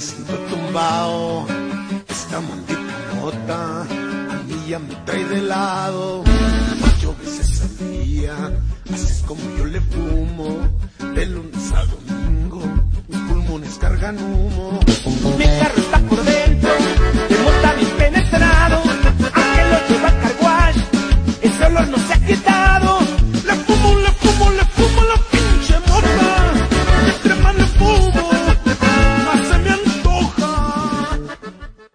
siento tumbado. Esta maldita mota a mí ya me trae de lado. 8 veces al día, así es como yo le fumo. De lunes a domingo, mis pulmones cargan humo. Mi carro está por dentro, de mota bien penetrado. Aunque lo lleva a car wash, ese olor no se ha quitado.